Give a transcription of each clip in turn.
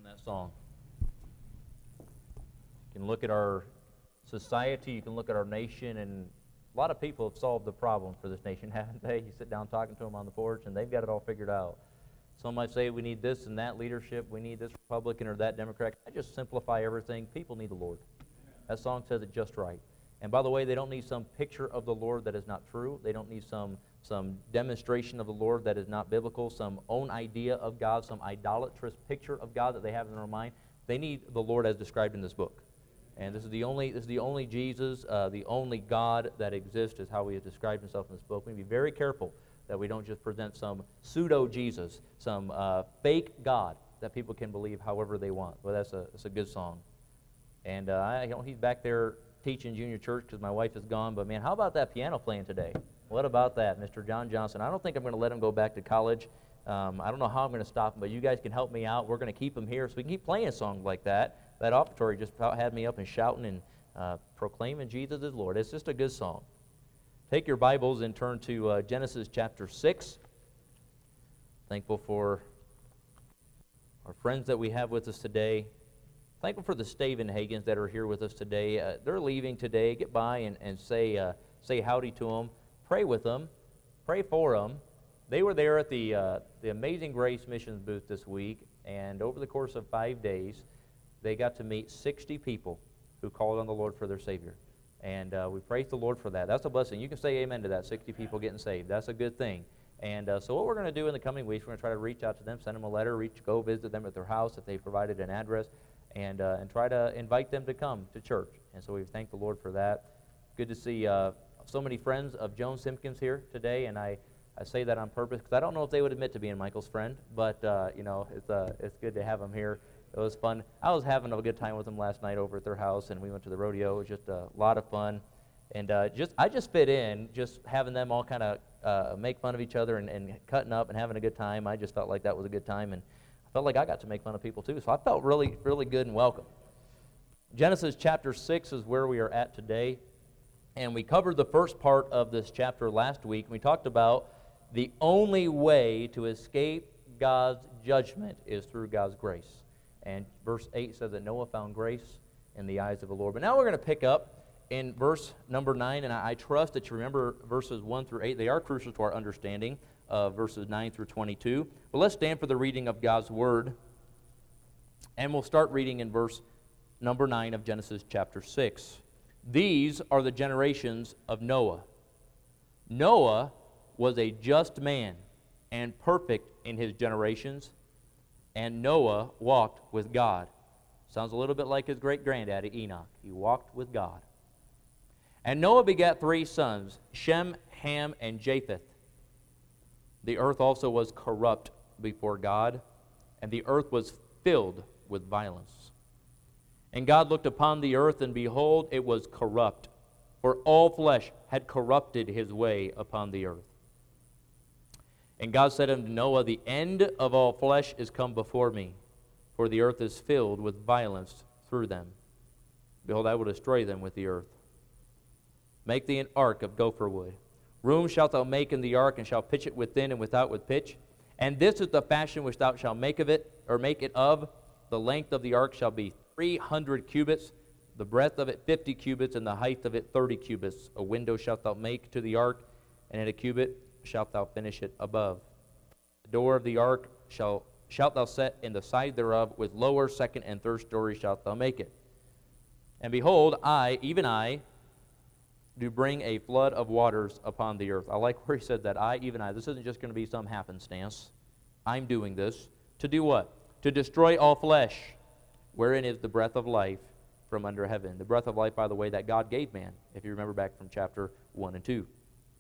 that song. You can look at our society, you can look at our nation, and a lot of people have solved the problem for this nation, haven't they? You sit down talking to them on the porch, and they've got it all figured out. Some might say we need this and that leadership, we need this Republican or that Democrat. I just simplify everything. People need the Lord. That song says it just right. And by the way, they don't need some picture of the Lord that is not true. They don't need some demonstration of the Lord that is not biblical, some own idea of God, some idolatrous picture of God that they have in their mind. They need the Lord as described in this book. And this is the only Jesus, the only God that exists is how he has described himself in this book. We need to be very careful that we don't just present some pseudo-Jesus, some fake God that people can believe however they want. Well, that's a good song. And he's back there teaching junior church because my wife is gone. But man, how about that piano playing today? What about that, Mr. John Johnson? I don't think I'm going to let him go back to college. I don't know how I'm going to stop him, but you guys can help me out. We're going to keep him here so we can keep playing songs like that. That offertory just had me up and shouting and proclaiming Jesus is Lord. It's just a good song. Take your Bibles and turn to Genesis chapter 6. Thankful for our friends that we have with us today. Thankful for the Stavenhagens that are here with us today. They're leaving today. Get by and say howdy to them. Pray with them. Pray for them. They were there at the Amazing Grace Missions booth this week, and over the course of 5 days, they got to meet 60 people who called on the Lord for their Savior. And we praise the Lord for that. That's a blessing. You can say amen to that, 60 people getting saved. That's a good thing. And so what we're going to do in the coming weeks, we're going to try to reach out to them, send them a letter, go visit them at their house if they provided an address, and try to invite them to come to church. And so we thank the Lord for that. Good to see so many friends of Joan Simpkins here today, and I say that on purpose because I don't know if they would admit to being Michael's friend, but it's good to have them here. It was fun. I was having a good time with them last night over at their house, and we went to the rodeo. It was just a lot of fun, and I just fit in, just having them all kind of make fun of each other and cutting up and having a good time. I just felt like that was a good time, and I felt like I got to make fun of people too, so I felt really, really good and welcome. Genesis chapter 6 is where we are at today, and we covered the first part of this chapter last week. We talked about the only way to escape God's judgment is through God's grace. And verse 8 says that Noah found grace in the eyes of the Lord. But now we're going to pick up in verse number 9, and I trust that you remember verses 1 through 8. They are crucial to our understanding of verses 9 through 22. But let's stand for the reading of God's Word. And we'll start reading in verse number 9 of Genesis chapter 6. These are the generations of Noah. Noah was a just man and perfect in his generations, and Noah walked with God. Sounds a little bit like his great-granddaddy Enoch. He walked with God. And Noah begat 3 sons, Shem, Ham, and Japheth. The earth also was corrupt before God, and the earth was filled with violence. And God looked upon the earth, and behold, it was corrupt, for all flesh had corrupted his way upon the earth. And God said unto Noah, the end of all flesh is come before me, for the earth is filled with violence through them. Behold, I will destroy them with the earth. Make thee an ark of gopher wood. Room shalt thou make in the ark, and shalt pitch it within and without with pitch. And this is the fashion which thou shalt make of it, or make it of. The length of the ark shall be 300 cubits, the breadth of it 50 cubits, and the height of it 30 cubits. A window shalt thou make to the ark, and in a cubit shalt thou finish it above. The door of the ark shalt thou set in the side thereof, with lower, second, and third story shalt thou make it. And behold, I, even I, do bring a flood of waters upon the earth. I like where he said that, I, even I. This isn't just going to be some happenstance. I'm doing this. To do what? To destroy all flesh, wherein is the breath of life from under heaven. The breath of life, by the way, that God gave man, if you remember back from chapter 1 and 2.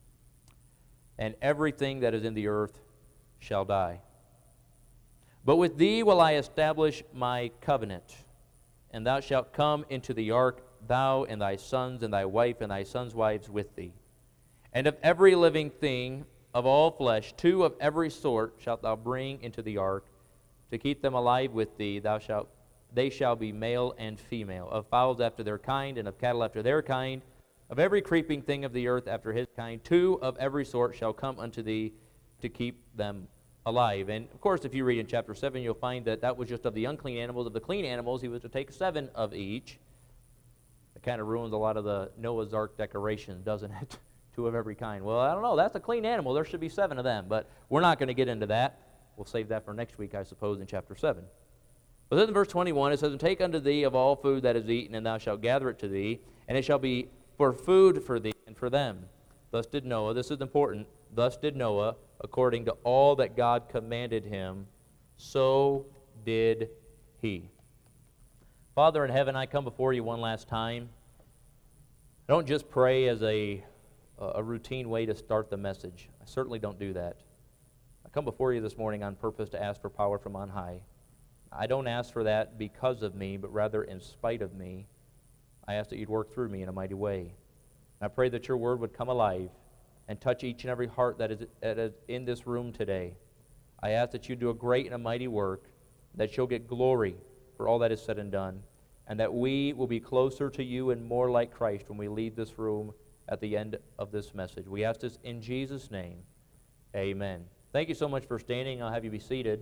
And everything that is in the earth shall die. But with thee will I establish my covenant, and thou shalt come into the ark, thou and thy sons and thy wife and thy sons' wives with thee. And of every living thing of all flesh, 2 of every sort shalt thou bring into the ark, to keep them alive with thee. They shall be male and female, of fowls after their kind, and of cattle after their kind, of every creeping thing of the earth after his kind. 2 of every sort shall come unto thee, to keep them alive. And of course, if you read in chapter 7, you'll find that that was just of the unclean animals. Of the clean animals, he was to take 7 of each. It kind of ruins a lot of the Noah's Ark decorations, doesn't it? 2 of every kind. Well, I don't know. That's a clean animal. There should be 7 of them. But we're not going to get into that. We'll save that for next week, I suppose, in chapter 7. But then in verse 21, it says, "And take unto thee of all food that is eaten, and thou shalt gather it to thee, and it shall be for food for thee and for them. Thus did Noah," this is important, "thus did Noah, according to all that God commanded him, so did he." Father in heaven, I come before you one last time. I don't just pray as a routine way to start the message. I certainly don't do that. I come before you this morning on purpose to ask for power from on high. I don't ask for that because of me, but rather in spite of me. I ask that you'd work through me in a mighty way. And I pray that your word would come alive and touch each and every heart that is in this room today. I ask that you do a great and a mighty work, that you'll get glory for all that is said and done, and that we will be closer to you and more like Christ when we leave this room at the end of this message. We ask this in Jesus' name. Amen. Thank you so much for standing. I'll have you be seated.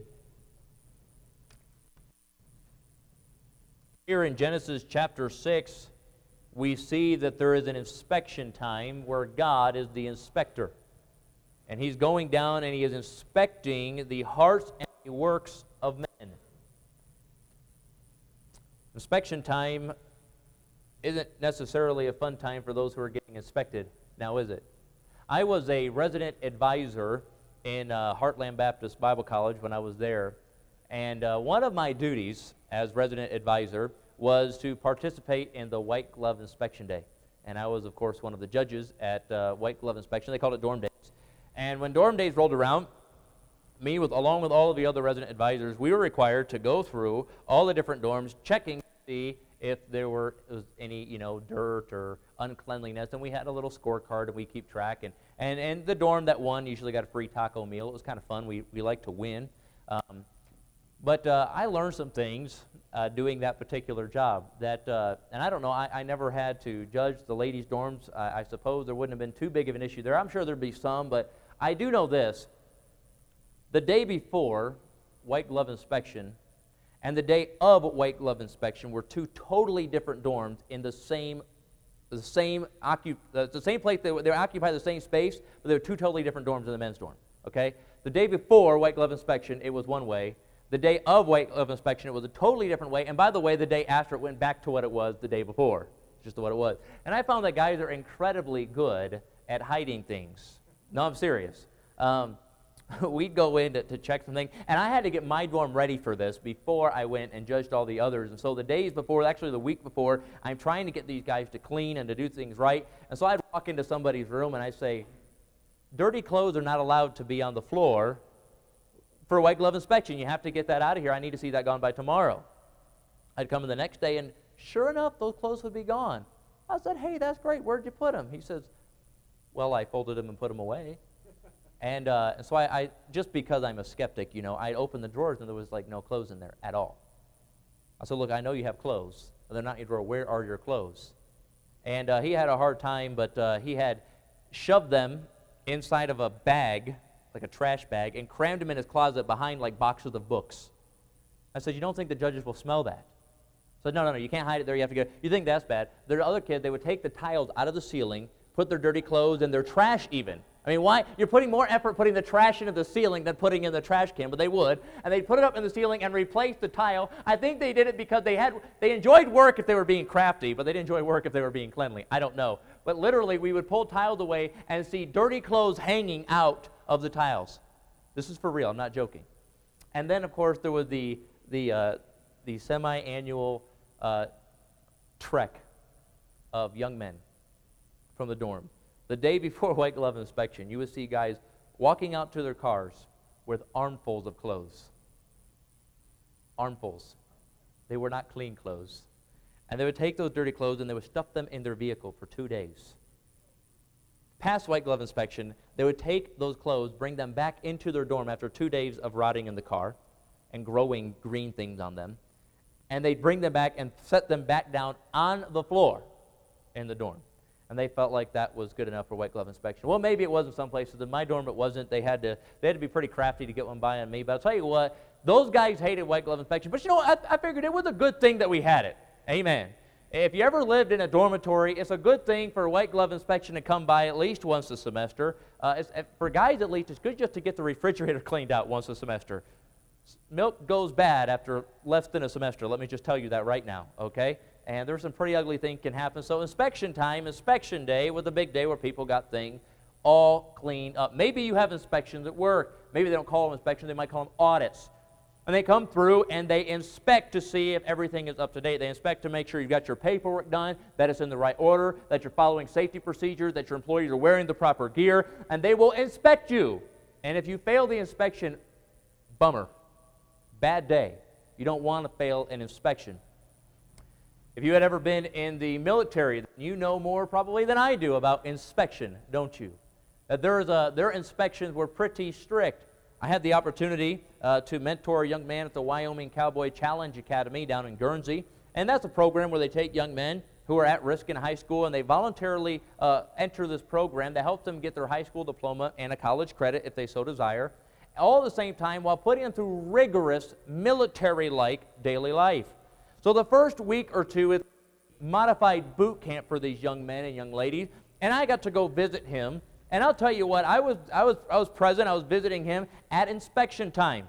Here in Genesis chapter 6, we see that there is an inspection time where God is the inspector. And he's going down and he is inspecting the hearts and the works of men. Inspection time isn't necessarily a fun time for those who are getting inspected, now is it? I was a resident advisor in Heartland Baptist Bible College when I was there. And one of my duties as resident advisor was to participate in the White Glove Inspection Day. And I was, of course, one of the judges at White Glove Inspection. They called it Dorm Days. And when Dorm Days rolled around, along with all of the other resident advisors, we were required to go through all the different dorms, checking to see if there was any, dirt or uncleanliness. And we had a little scorecard, and we keep track. And the dorm that won usually got a free taco meal. It was kind of fun. We like to win. But I learned some things doing that particular job. And I don't know, I never had to judge the ladies' dorms. I suppose there wouldn't have been too big of an issue there. I'm sure there'd be some, but I do know this. The day before White Glove Inspection and the day of White Glove Inspection were 2 totally different dorms in the same place. They occupied the same space, but they were 2 totally different dorms in the men's dorm. Okay? The day before White Glove Inspection, it was one way. The day of White Glove Inspection, it was a totally different way. And by the way, the day after, it went back to what it was the day before. Just what it was. And I found that guys are incredibly good at hiding things. No, I'm serious. We'd go in to check something, and I had to get my dorm ready for this before I went and judged all the others. And so the days before, actually the week before, I'm trying to get these guys to clean and to do things right. And so I'd walk into somebody's room and I'd say, "Dirty clothes are not allowed to be on the floor for a White Glove Inspection. You have to get that out of here. I need to see that gone by tomorrow." I'd come in the next day, and sure enough, those clothes would be gone. I said, "Hey, that's great. Where'd you put them?" He says, "Well, I folded them and put them away." And so I just because I'm a skeptic, I opened the drawers, and there was no clothes in there at all. I said, "Look, I know you have clothes, but they're not in your drawer. Where are your clothes?" And he had a hard time, but he had shoved them inside of a bag, like a trash bag, and crammed them in his closet behind boxes of books. I said, "You don't think the judges will smell that?" I said, No, you can't hide it there. You have to get. You think that's bad? There are other kids, they would take the tiles out of the ceiling, put their dirty clothes and their trash even. I mean, why? You're putting more effort putting the trash into the ceiling than putting in the trash can, but they would. And they'd put it up in the ceiling and replace the tile. I think they did it because they enjoyed work if they were being crafty, but they didn't enjoy work if they were being cleanly. I don't know. But literally, we would pull tiles away and see dirty clothes hanging out of the tiles. This is for real. I'm not joking. And then, of course, there was the semi-annual trek of young men from the dorm. The day before White Glove Inspection, you would see guys walking out to their cars with armfuls of clothes. Armfuls. They were not clean clothes. And they would take those dirty clothes and they would stuff them in their vehicle for 2 days. Past White Glove Inspection, they would take those clothes, bring them back into their dorm after 2 days of rotting in the car and growing green things on them. And they'd bring them back and set them back down on the floor in the dorm. And they felt like that was good enough for white glove inspection. Well, maybe it wasn't some places. In my dorm, it wasn't. They had to be pretty crafty to get one by on me. But I'll tell you what, those guys hated white glove inspection. But you know what? I figured it was a good thing that we had it. Amen. If you ever lived in a dormitory, it's a good thing for a white glove inspection to come by at least once a semester. For guys, at least, it's good just to get the refrigerator cleaned out once a semester. Milk goes bad after less than a semester. Let me just tell you that right now, okay? And there's some pretty ugly things can happen. So inspection time, inspection day was a big day where people got things all cleaned up. Maybe you have inspections at work. Maybe they don't call them inspections. They might call them audits. And they come through and they inspect to see if everything is up to date. They inspect to make sure you've got your paperwork done, that it's in the right order, that you're following safety procedures, that your employees are wearing the proper gear, and they will inspect you. And if you fail the inspection, bummer. Bad day. You don't want to fail an inspection. If you had ever been in the military, you know more probably than I do about inspection, don't you? Their inspections were pretty strict. I had the opportunity to mentor a young man at the Wyoming Cowboy Challenge Academy down in Guernsey, and that's a program where they take young men who are at risk in high school, and they voluntarily enter this program to help them get their high school diploma and a college credit if they so desire, all at the same time while putting them through rigorous military-like daily life. So the first week or two is modified boot camp for these young men and young ladies, and I got to go visit him. And I'll tell you what, I was present. I was visiting him at inspection time,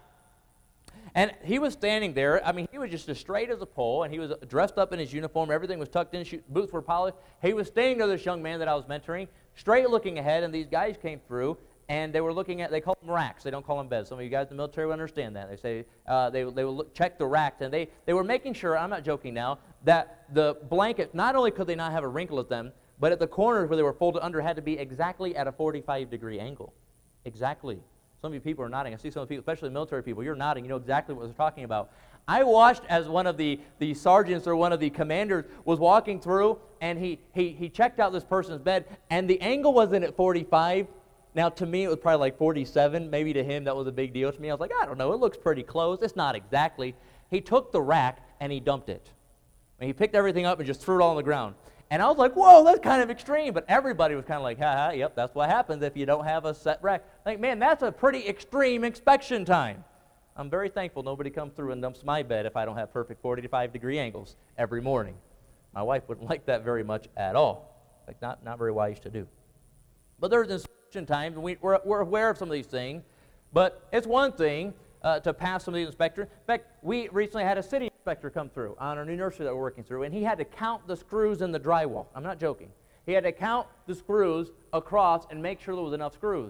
and he was standing there. I mean, he was just as straight as a pole, and he was dressed up in his uniform. Everything was tucked in. Boots were polished. He was standing to this young man that I was mentoring, straight looking ahead. And these guys came through, and they were looking at. They call them racks. They don't call them beds. Some of you guys in the military will understand that. They say they will check the racks, and they were making sure. I'm not joking now, that the blanket, not only could they not have a wrinkle at them, but at the corners where they were folded under had to be exactly at a 45-degree angle. Exactly. Some of you people are nodding. I see some of the people, especially military people, you're nodding. You know exactly what we're talking about. I watched as one of the sergeants or one of the commanders was walking through, and he checked out this person's bed, and the angle wasn't at 45. Now, to me, it was probably like 47. Maybe to him, that was a big deal. To me, I was like, I don't know. It looks pretty close. It's not exactly. He took the rack, and he dumped it. And he picked everything up and just threw it all on the ground. And I was like, whoa, that's kind of extreme. But everybody was kind of like, ha, yep, that's what happens if you don't have a set rack. Like, man, that's a pretty extreme inspection time. I'm very thankful nobody comes through and dumps my bed if I don't have perfect 45-degree angles every morning. My wife wouldn't like that very much at all. Like, not very wise to do. But there's inspection times, and we're aware of some of these things. But it's one thing to pass some of these inspectors. In fact, we recently had a city inspector come through on our new nursery that we're working through, and he had to count the screws in the drywall. I'm not joking. He had to count the screws across and make sure there was enough screws.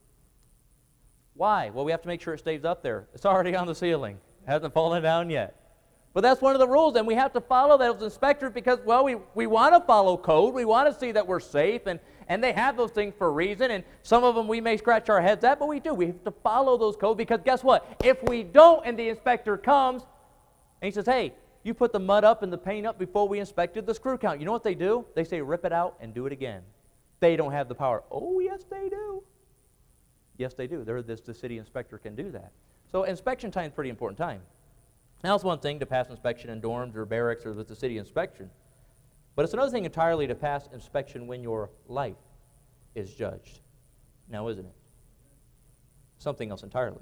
Why? Well, we have to make sure it stays up there. It's already on the ceiling. It hasn't fallen down yet. But that's one of the rules, and we have to follow those inspectors because, well, we want to follow code. We want to see that we're safe, and they have those things for a reason, and some of them we may scratch our heads at, but we do. We have to follow those codes because guess what? If we don't and the inspector comes and he says, hey, you put the mud up and the paint up before we inspected the screw count. You know what they do? They say, rip it out and do it again. They don't have the power. Oh, yes, they do. Yes, they do. The city inspector can do that. So inspection time is a pretty important time. Now, it's one thing to pass inspection in dorms or barracks or with the city inspection. But it's another thing entirely to pass inspection when your life is judged. Now, isn't it? Something else entirely.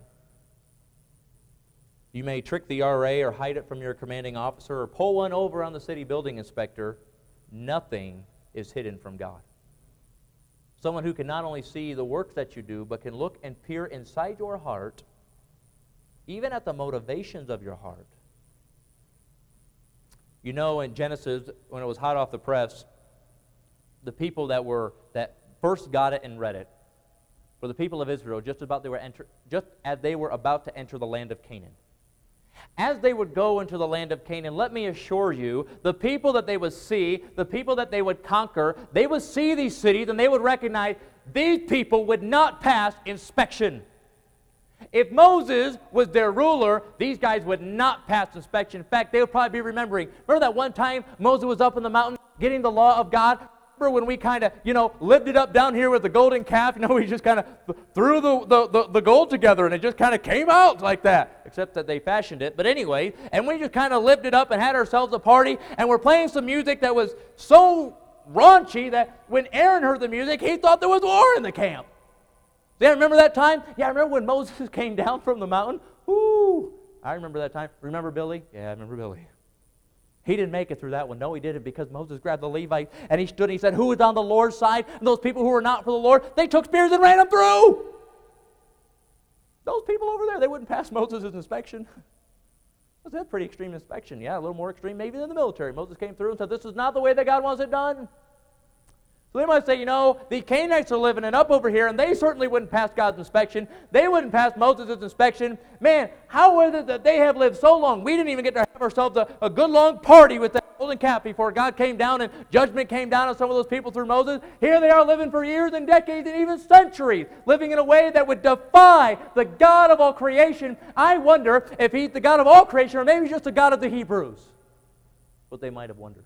You may trick the RA or hide it from your commanding officer or pull one over on the city building inspector. Nothing is hidden from God. Someone who can not only see the work that you do, but can look and peer inside your heart, even at the motivations of your heart. You know, in Genesis, when it was hot off the press, the people that first got it and read it were the people of Israel, just as they were about to enter the land of Canaan. As they would go into the land of Canaan, let me assure you, the people that they would see, the people that they would conquer, they would see these cities and they would recognize these people would not pass inspection. If Moses was their ruler, these guys would not pass inspection. In fact, they would probably be remembering. Remember that one time Moses was up in the mountain getting the law of God? Remember when we kind of, lifted up down here with the golden calf? We just kind of threw the gold together and it just kind of came out like that. Except that they fashioned it. But anyway, and we just kind of lifted up and had ourselves a party and we're playing some music that was so raunchy that when Aaron heard the music, he thought there was war in the camp. Yeah, remember that time? Yeah, I remember when Moses came down from the mountain. Ooh, I remember that time. Remember Billy? Yeah, I remember Billy. He didn't make it through that one. No, he didn't, because Moses grabbed the Levite and he stood and he said, who is on the Lord's side? And those people who were not for the Lord, they took spears and ran them through. Those people over there, they wouldn't pass Moses' inspection. That's a pretty extreme inspection. Yeah, a little more extreme maybe than the military. Moses came through and said, this is not the way that God wants it done. So they might say, the Canaanites are living it up over here, and they certainly wouldn't pass God's inspection. They wouldn't pass Moses' inspection. Man, how is it that they have lived so long? We didn't even get to have ourselves a good long party with that golden calf before God came down and judgment came down on some of those people through Moses. Here they are living for years and decades and even centuries, living in a way that would defy the God of all creation. I wonder if He's the God of all creation or maybe He's just the God of the Hebrews. What they might have wondered.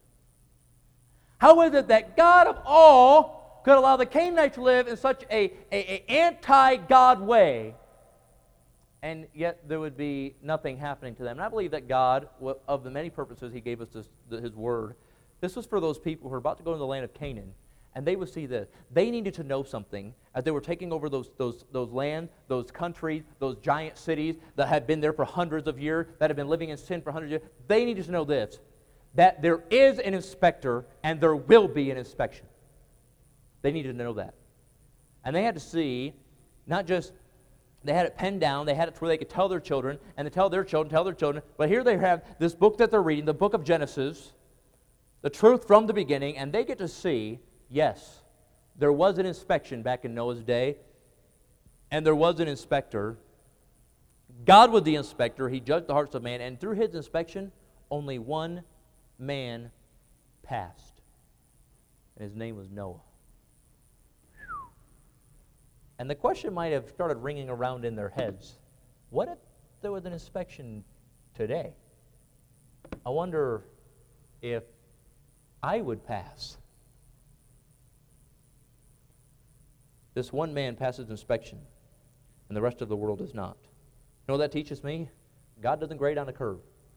How is it that God of all could allow the Canaanites to live in such a anti-God way, and yet there would be nothing happening to them? And I believe that God, of the many purposes He gave us His Word, this was for those people who were about to go into the land of Canaan, and they would see this. They needed to know something as they were taking over those lands, those countries, those giant cities that had been there for hundreds of years, that had been living in sin for hundreds of years. They needed to know this, that there is an inspector and there will be an inspection. They needed to know that. And they had to see, not just, they had it penned down, they had it where they could tell their children, and to tell their children, but here they have this book that they're reading, the book of Genesis, the truth from the beginning, and they get to see, yes, there was an inspection back in Noah's day, and there was an inspector. God was the inspector. He judged the hearts of man, and through His inspection, only one man passed, and his name was Noah. And the question might have started ringing around in their heads, what if there was an inspection today? I wonder if I would pass. This one man passes inspection, and the rest of the world does not. You know what that teaches me? God doesn't grade on a curve.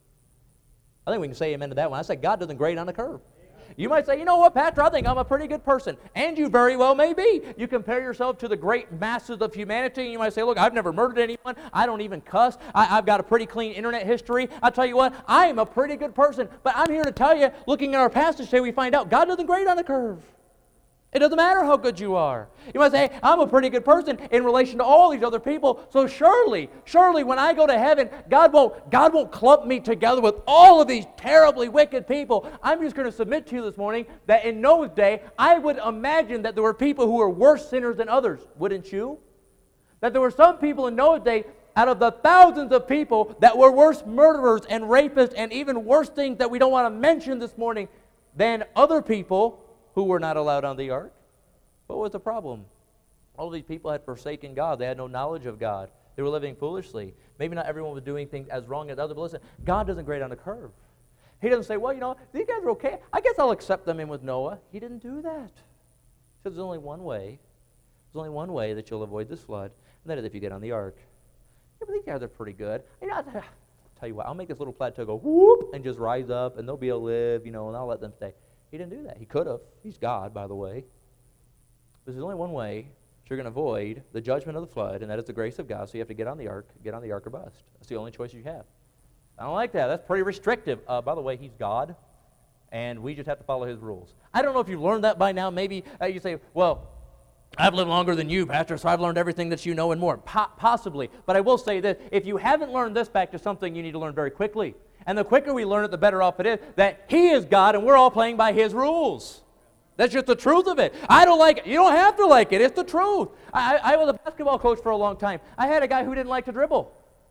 I think we can say amen to that one. I said God doesn't grade on a curve. You might say, you know what, Pastor, I think I'm a pretty good person. And you very well may be. You compare yourself to the great masses of humanity, and you might say, look, I've never murdered anyone. I don't even cuss. I've got a pretty clean internet history. I tell you what, I am a pretty good person. But I'm here to tell you, looking at our passage today, we find out God doesn't grade on a curve. It doesn't matter how good you are. You might say, hey, I'm a pretty good person in relation to all these other people, so surely when I go to heaven, God won't clump me together with all of these terribly wicked people. I'm just going to submit to you this morning that in Noah's day, I would imagine that there were people who were worse sinners than others, wouldn't you? That there were some people in Noah's day, out of the thousands of people, that were worse murderers and rapists and even worse things that we don't want to mention this morning than other people who were not allowed on the ark. What was the problem? All these people had forsaken God. They had no knowledge of God. They were living foolishly. Maybe not everyone was doing things as wrong as others, but listen, God doesn't grade on a curve. He doesn't say, well, these guys are okay. I guess I'll accept them in with Noah. He didn't do that. He said there's only one way. There's only one way that you'll avoid this flood, and that is if you get on the ark. Yeah, but these guys are pretty good. I'll tell you what, I'll make this little plateau go whoop and just rise up, and they'll be able to live, and I'll let them stay. He didn't do that. He could have. He's God, by the way. There's only one way that you're going to avoid the judgment of the flood, and that is the grace of God. So you have to get on the ark or bust. That's the only choice you have. I don't like that. That's pretty restrictive. By the way, He's God, and we just have to follow His rules. I don't know if you've learned that by now. Maybe you say, well, I've lived longer than you, Pastor, so I've learned everything that you know and more. Possibly. But I will say this. If you haven't learned this fact, it's something you need to learn very quickly. And the quicker we learn it, the better off it is, that He is God and we're all playing by His rules. That's just the truth of it. I don't like it. You don't have to like it. It's the truth. I was a basketball coach for a long time. I had a guy who didn't like to dribble.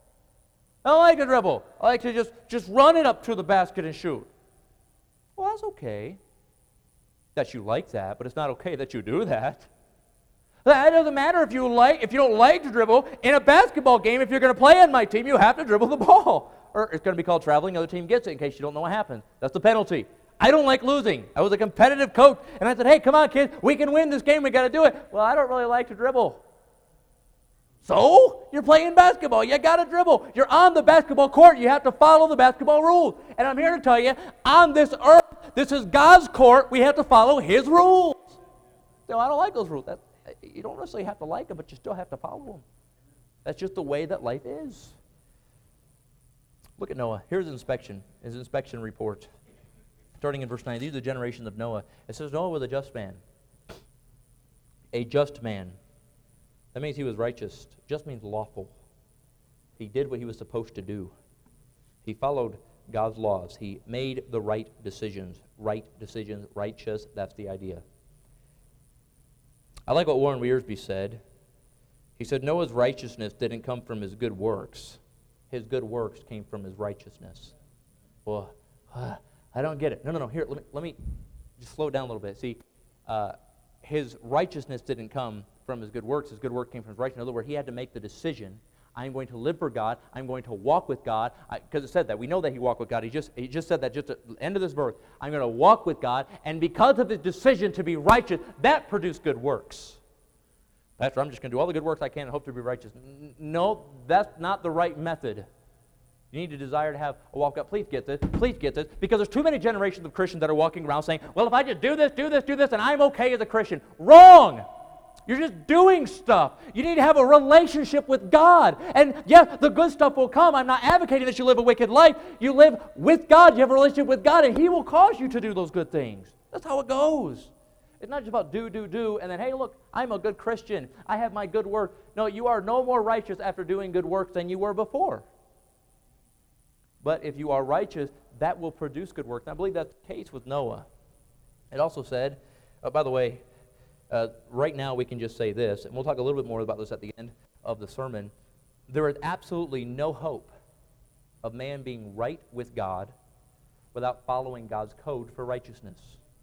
I don't like to dribble. I like to just run it up to the basket and shoot. Well, that's okay that you like that, but it's not okay that you do that. That doesn't matter if you don't like to dribble. In a basketball game, if you're going to play on my team, you have to dribble the ball. Or it's going to be called traveling, the other team gets it in case you don't know what happened. That's the penalty. I don't like losing. I was a competitive coach, and I said, hey, come on, kids, we can win this game, we got to do it. Well, I don't really like to dribble. So? You're playing basketball, you got to dribble. You're on the basketball court, you have to follow the basketball rules. And I'm here to tell you, on this earth, This is God's court. We have to follow His rules. No, I don't like those rules. You don't necessarily have to like them, but you still have to follow them. That's just the way that life is. Look at Noah. Here's his inspection report. Starting in verse 9, these are the generations of Noah. It says Noah was a just man. A just man. That means he was righteous. Just means lawful. He did what he was supposed to do. He followed God's laws. He made the right decisions. Right decisions, righteous, that's the idea. I like what Warren Wiersbe said. He said Noah's righteousness didn't come from his good works. His good works came from his righteousness. Well, I don't get it. No. Here, let me just slow it down a little bit. See, his righteousness didn't come from his good works. His good work came from his righteousness. In other words, he had to make the decision. I'm going to live for God. I'm going to walk with God. Because it said that. We know that he walked with God. He just said that just at the end of this verse. I'm going to walk with God. And because of his decision to be righteous, that produced good works. Pastor, I'm just going to do all the good works I can and hope to be righteous. No, that's not the right method. You need to desire to have a walk up. Please get this, because there's too many generations of Christians that are walking around saying, well, if I just do this, and I'm okay as a Christian. Wrong! You're just doing stuff. You need to have a relationship with God. And yes, the good stuff will come. I'm not advocating that you live a wicked life. You live with God. You have a relationship with God, and He will cause you to do those good things. That's how it goes. It's not just about do, and then, hey, look, I'm a good Christian. I have my good work. No, you are no more righteous after doing good works than you were before. But if you are righteous, that will produce good works. And I believe that's the case with Noah. It also said, by the way, right now we can just say this, and we'll talk a little bit more about this at the end of the sermon. There is absolutely no hope of man being right with God without following God's code for righteousness.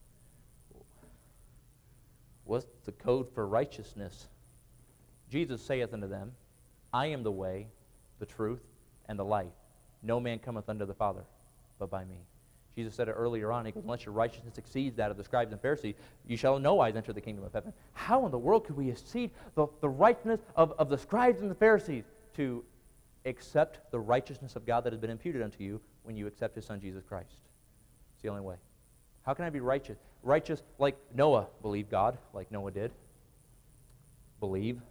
What's the code for righteousness? Jesus saith unto them, I am the way, the truth, and the life. No man cometh unto the Father but by me. Jesus said it earlier on. He goes, unless your righteousness exceeds that of the scribes and Pharisees, you shall in no wise enter the kingdom of heaven. How in the world could we exceed the righteousness of the scribes and the Pharisees? To accept the righteousness of God that has been imputed unto you when you accept His Son, Jesus Christ. It's the only way. How can I be righteous? Righteous like Noah believed God, like Noah did. Believe.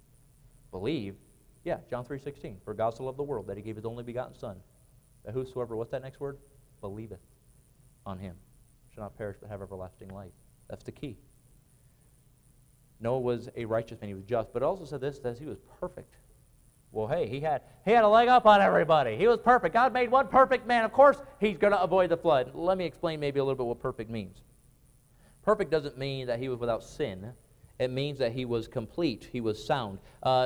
Yeah, John 3:16. For God so loved the world that He gave His only begotten Son, that whosoever, what's that next word? Believeth on Him shall not perish but have everlasting life. That's the key. Noah was a righteous man. He was just. But it also said this, that he was perfect. Well, hey, he had a leg up on everybody. He was perfect. God made one perfect man. Of course, He's going to avoid the flood. Let me explain maybe a little bit what perfect means. Perfect doesn't mean that he was without sin. It means that he was complete. He was sound.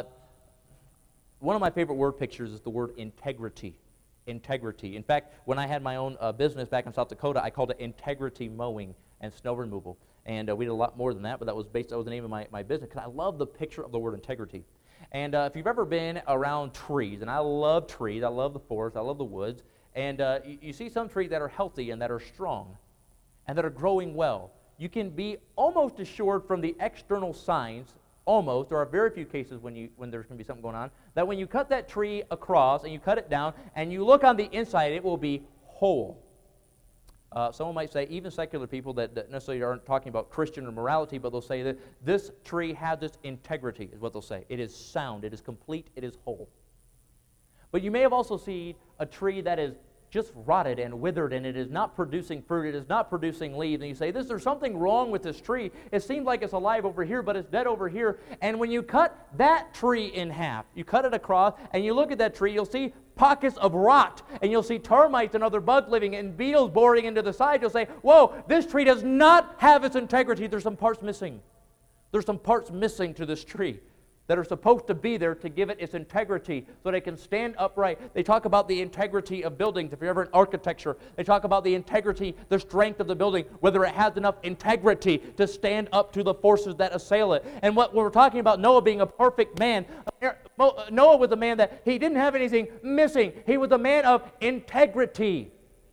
One of my favorite word pictures is the word integrity. Integrity. In fact, when I had my own business back in South Dakota, I called it Integrity Mowing and Snow Removal. And we did a lot more than that, but that was the name of my business, because I love the picture of the word integrity. And if you've ever been around trees, and I love trees, I love the forest, I love the woods, and you see some trees that are healthy and that are strong and that are growing well. You can be almost assured from the external signs, almost, there are very few cases when there's going to be something going on, that when you cut that tree across and you cut it down and you look on the inside, it will be whole. Someone might say, even secular people that necessarily aren't talking about Christian or morality, but they'll say that this tree has this integrity, is what they'll say. It is sound, it is complete, it is whole. But you may have also seen a tree that is just rotted and withered, and it is not producing fruit, it is not producing leaves, and you say, there's something wrong with this tree. It seems like it's alive over here, but it's dead over here. And when you cut that tree in half, you cut it across, and you look at that tree, you'll see pockets of rot, and you'll see termites and other bugs living, and beetles boring into the side. You'll say, whoa, this tree does not have its integrity. There's some parts missing. There's some parts missing to this tree that are supposed to be there to give it its integrity so that it can stand upright. They talk about the integrity of buildings. If you're ever in architecture, they talk about the integrity, the strength of the building, whether it has enough integrity to stand up to the forces that assail it. And what we're talking about, Noah being a perfect man, Noah was a man that he didn't have anything missing. He was a man of integrity.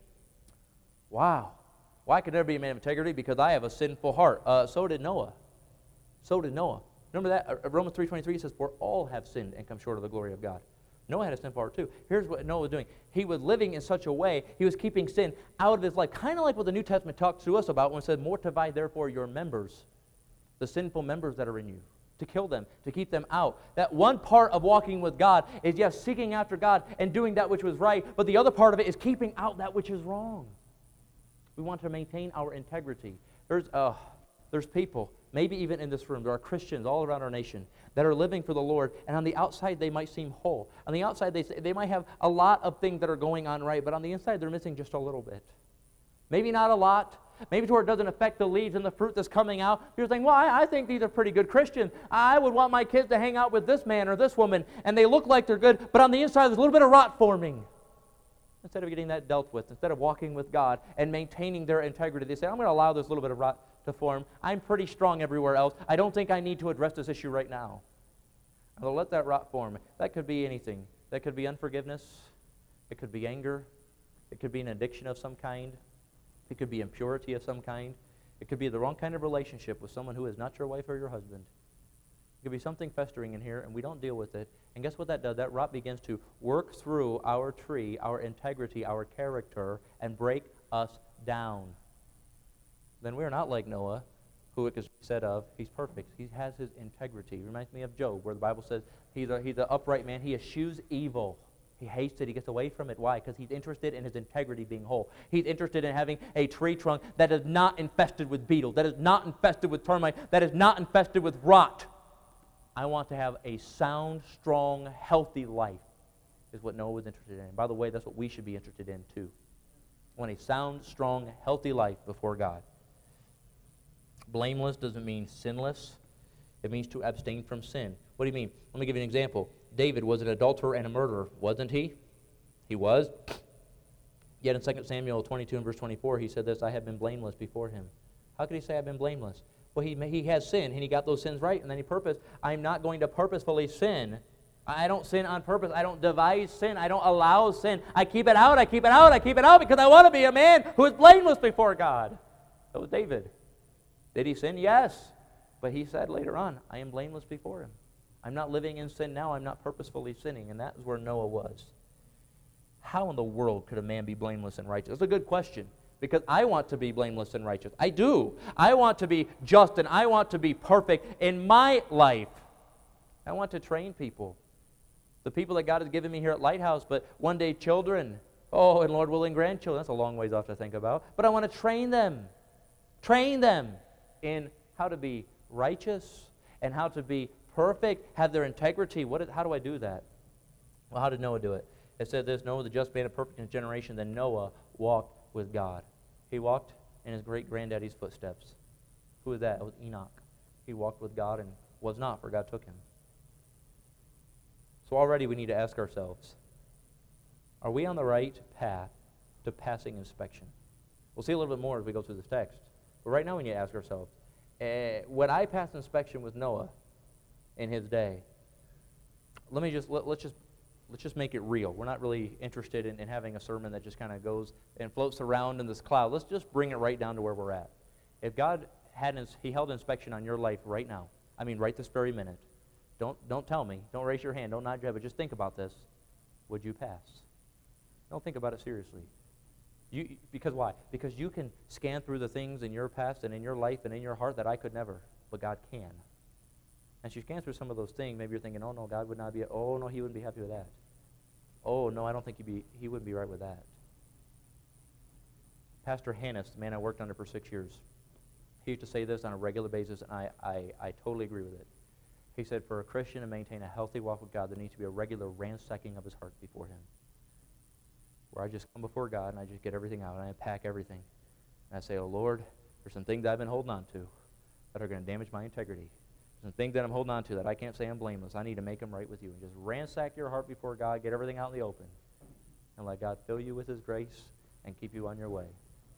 Wow. Well, I could never be a man of integrity because I have a sinful heart. So did Noah. So did Noah. Remember that? Romans 3:23 says, for all have sinned and come short of the glory of God. Noah had a sin part too. Here's what Noah was doing. He was living in such a way, he was keeping sin out of his life, kind of like what the New Testament talks to us about when it said, mortify therefore your members, the sinful members that are in you, to kill them, to keep them out. That one part of walking with God is, yes, seeking after God and doing that which was right, but the other part of it is keeping out that which is wrong. We want to maintain our integrity. There's people, maybe even in this room, there are Christians all around our nation that are living for the Lord, and on the outside they might seem whole. On the outside they might have a lot of things that are going on right, but on the inside they're missing just a little bit. Maybe not a lot. Maybe to where it doesn't affect the leaves and the fruit that's coming out. You're saying, well, I think these are pretty good Christians. I would want my kids to hang out with this man or this woman, and they look like they're good, but on the inside there's a little bit of rot forming. Instead of getting that dealt with, instead of walking with God and maintaining their integrity, they say, I'm going to allow this little bit of rot to form. I'm pretty strong everywhere else. I don't think I need to address this issue right now. I'll let that rot form. That could be anything. That could be unforgiveness. It could be anger. It could be an addiction of some kind. It could be impurity of some kind. It could be the wrong kind of relationship with someone who is not your wife or your husband. It could be something festering in here, and we don't deal with it. And guess what that does? That rot begins to work through our tree, our integrity, our character, and break us down. Then we are not like Noah, who it is said of, he's perfect. He has his integrity. It reminds me of Job, where the Bible says he's an upright man. He eschews evil. He hates it. He gets away from it. Why? Because he's interested in his integrity being whole. He's interested in having a tree trunk that is not infested with beetles, that is not infested with termites, that is not infested with rot. I want to have a sound, strong, healthy life, is what Noah was interested in. By the way, that's what we should be interested in too. I want a sound, strong, healthy life before God. Blameless doesn't mean sinless. It means to abstain from sin. What do you mean? Let me give you an example. David was an adulterer and a murderer, wasn't he? He was. Yet in 2 Samuel 22 and verse 24, he said this, I have been blameless before him. How could he say I've been blameless? Well, he has sinned, and he got those sins right, and then he purposed, I'm not going to purposefully sin. I don't sin on purpose. I don't devise sin. I don't allow sin. I keep it out, I keep it out, I keep it out because I want to be a man who is blameless before God. That was David. Did he sin? Yes. But he said later on, I am blameless before him. I'm not living in sin now. I'm not purposefully sinning. And that is where Noah was. How in the world could a man be blameless and righteous? That's a good question. Because I want to be blameless and righteous. I do. I want to be just and I want to be perfect in my life. I want to train people. The people that God has given me here at Lighthouse, but one day children. Oh, and Lord willing, grandchildren. That's a long ways off to think about. But I want to train them. Train them in how to be righteous and how to be perfect, have their integrity. How do I do that? Well, how did Noah do it? It said this, Noah, the just man of perfect in his generation, then Noah walked with God. He walked in his great-granddaddy's footsteps. Who was that? It was Enoch. He walked with God and was not, for God took him. So already we need to ask ourselves, are we on the right path to passing inspection? We'll see a little bit more as we go through this text. But right now we need to ask ourselves, when I passed inspection with Noah in his day, let's just make it real. We're not really interested in having a sermon that just kind of goes and floats around in this cloud. Let's just bring it right down to where we're at. If God he held inspection on your life right now, I mean right this very minute, don't tell me, don't raise your hand, don't nod your head, but just think about this. Would you pass? Don't think about it seriously. Because why? Because you can scan through the things in your past and in your life and in your heart that I could never, but God can. As you scan through some of those things, maybe you're thinking, oh no, God would not be, oh no, he wouldn't be happy with that. Oh no, I don't think he wouldn't be right with that. Pastor Hannes, the man I worked under for 6 years, he used to say this on a regular basis, and I totally agree with it. He said, for a Christian to maintain a healthy walk with God, there needs to be a regular ransacking of his heart before him. Where I just come before God and I just get everything out and I pack everything. And I say, oh Lord, there's some things I've been holding on to that are going to damage my integrity. There's some things that I'm holding on to that I can't say I'm blameless. I need to make them right with you. And just ransack your heart before God, get everything out in the open, and let God fill you with his grace and keep you on your way.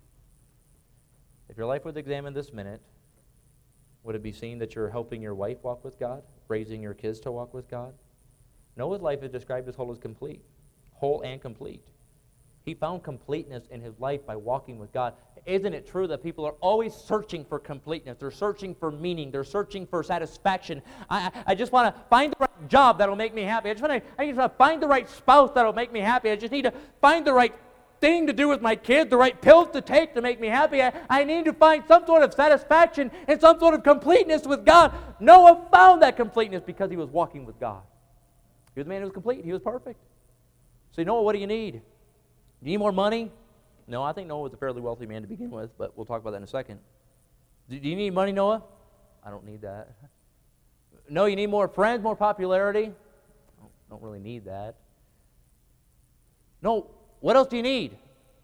If your life was examined this minute, would it be seen that you're helping your wife walk with God, raising your kids to walk with God? Noah's life is described as whole and complete. He found completeness in his life by walking with God. Isn't it true that people are always searching for completeness? They're searching for meaning. They're searching for satisfaction. I just want to find the right job that'll make me happy. I just want to find the right spouse that'll make me happy. I just need to find the right thing to do with my kids, the right pills to take to make me happy. I need to find some sort of satisfaction and some sort of completeness with God. Noah found that completeness because he was walking with God. He was a man who was complete. He was perfect. So, Noah, what do you need? Do you need more money? No, I think Noah was a fairly wealthy man to begin with, but we'll talk about that in a second. Do you need money, Noah? I don't need that. No, you need more friends, more popularity? Don't really need that. No, what else do you need?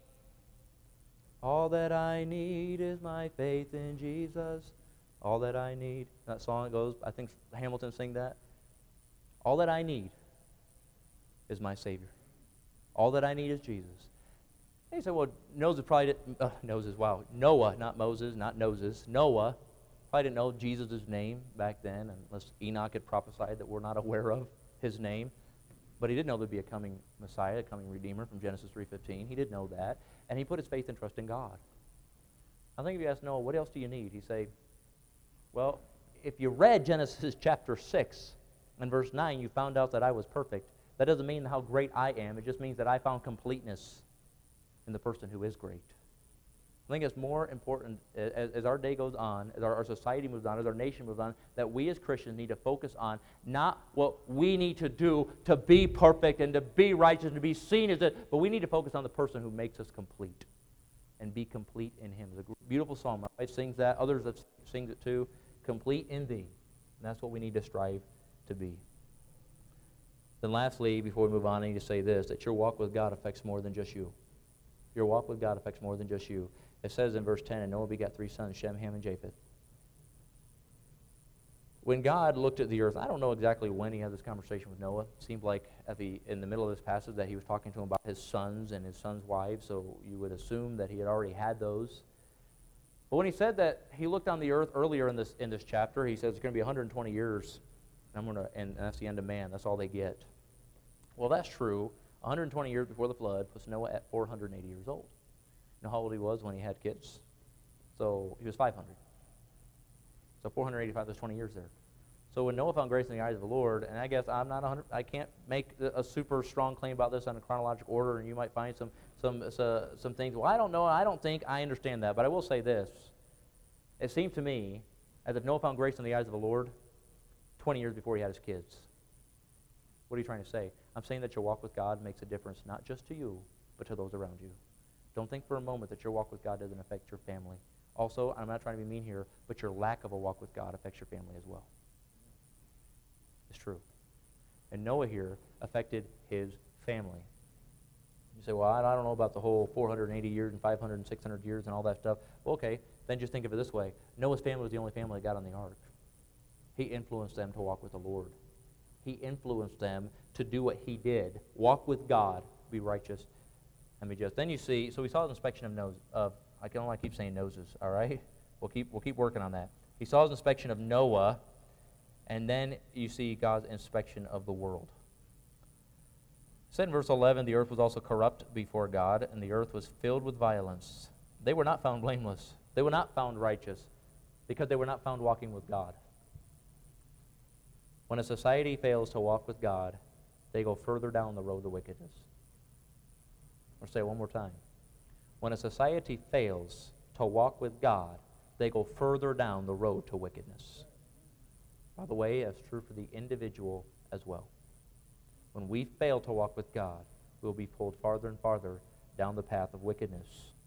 All that I need is my faith in Jesus. All that I need. That song that goes, I think Hamilton sang that. All that I need is my Savior. All that I need is Jesus. And you say, well, Noah probably didn't, Noah, not Moses, not noses. Noah probably didn't know Jesus' name back then, unless Enoch had prophesied that we're not aware of his name. But he did know there'd be a coming Messiah, a coming Redeemer from Genesis 3:15. He did know that. And he put his faith and trust in God. I think if you ask Noah, what else do you need? He'd say, well, if you read Genesis chapter 6 and verse 9, you found out that I was perfect. That doesn't mean how great I am. It just means that I found completeness in the person who is great. I think it's more important as our day goes on, as our society moves on, as our nation moves on, that we as Christians need to focus on not what we need to do to be perfect and to be righteous and to be seen as it, but we need to focus on the person who makes us complete and be complete in Him. It's a beautiful song. My wife sings that. Others that sings it too. Complete in Thee. And that's what we need to strive to be. Then lastly, before we move on, I need to say this, that your walk with God affects more than just you. Your walk with God affects more than just you. It says in verse 10, and Noah begat 3 sons, Shem, Ham, and Japheth. When God looked at the earth, I don't know exactly when he had this conversation with Noah. It seemed like in the middle of this passage that he was talking to him about his sons and his sons' wives, so you would assume that he had already had those. But when he said that he looked on the earth earlier in this chapter, he says it's going to be 120 years, and that's the end of man. That's all they get. Well, that's true. 120 years before the flood puts Noah at 480 years old. You know how old he was when he had kids? So he was 500. So 485, there's 20 years there. So when Noah found grace in the eyes of the Lord, and I guess I can't make a super strong claim about this on a chronological order, and you might find some things. Well, I don't know. I don't think I understand that. But I will say this. It seemed to me as if Noah found grace in the eyes of the Lord 20 years before he had his kids. What are you trying to say? I'm saying that your walk with God makes a difference not just to you, but to those around you. Don't think for a moment that your walk with God doesn't affect your family. Also, I'm not trying to be mean here, but your lack of a walk with God affects your family as well. It's true. And Noah here affected his family. You say, well, I don't know about the whole 480 years and 500 and 600 years and all that stuff. Well, okay, then just think of it this way. Noah's family was the only family that got on the ark. He influenced them to walk with the Lord. He influenced them to do what he did. Walk with God, be righteous, and be just. Then you see, so we saw his inspection of noses. I can only keep saying noses, all right? We'll keep working on that. He saw his inspection of Noah, and then you see God's inspection of the world. It said in verse 11, the earth was also corrupt before God, and the earth was filled with violence. They were not found blameless. They were not found righteous, because they were not found walking with God. When a society fails to walk with God, they go further down the road to wickedness. I'll say it one more time. When a society fails to walk with God, they go further down the road to wickedness. By the way, that's true for the individual as well. When we fail to walk with God, we'll be pulled farther and farther down the path of wickedness.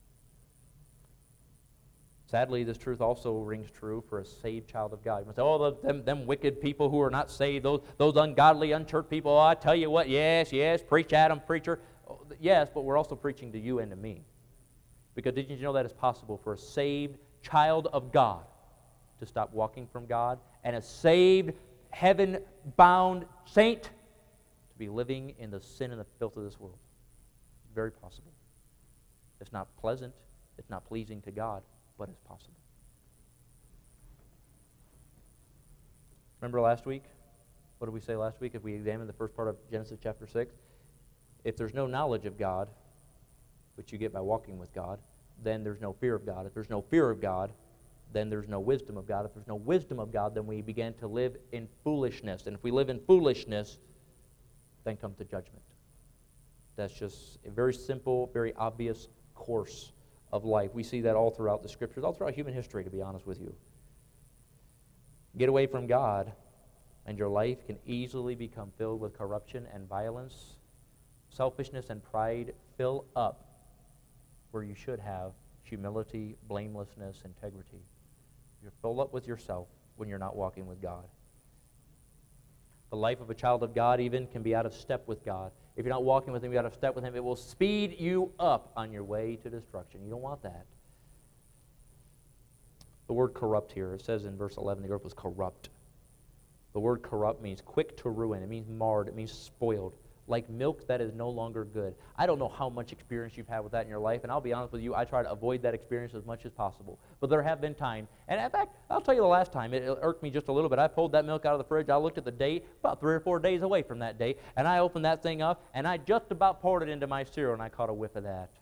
Sadly, this truth also rings true for a saved child of God. You must say, oh, them wicked people who are not saved, those ungodly, unchurched people, oh, I tell you what, yes, preach at them, preacher. Oh, yes, but we're also preaching to you and to me. Because did you know that it's possible for a saved child of God to stop walking from God, and a saved, heaven-bound saint to be living in the sin and the filth of this world? It's very possible. It's not pleasant, it's not pleasing to God, but it's possible. Remember last week? What did we say last week if we examined the first part of Genesis chapter 6? If there's no knowledge of God, which you get by walking with God, then there's no fear of God. If there's no fear of God, then there's no wisdom of God. If there's no wisdom of God, then we begin to live in foolishness. And if we live in foolishness, then comes the judgment. That's just a very simple, very obvious course of life. We see that all throughout the Scriptures, all throughout human history, to be honest with you. Get away from God, and your life can easily become filled with corruption and violence. Selfishness and pride fill up where you should have humility, blamelessness, integrity. You're filled up with yourself when you're not walking with God. The life of a child of God even can be out of step with God. If you're not walking with Him, you're out of step with Him, it will speed you up on your way to destruction. You don't want that. The word corrupt here, it says in verse 11, the earth was corrupt. The word corrupt means quick to ruin. It means marred. It means spoiled. Like milk that is no longer good. I don't know how much experience you've had with that in your life, and I'll be honest with you, I try to avoid that experience as much as possible. But there have been times, and in fact, I'll tell you the last time, it irked me just a little bit. I pulled that milk out of the fridge, I looked at the date, about 3 or 4 days away from that date, and I opened that thing up, and I just about poured it into my cereal, and I caught a whiff of that.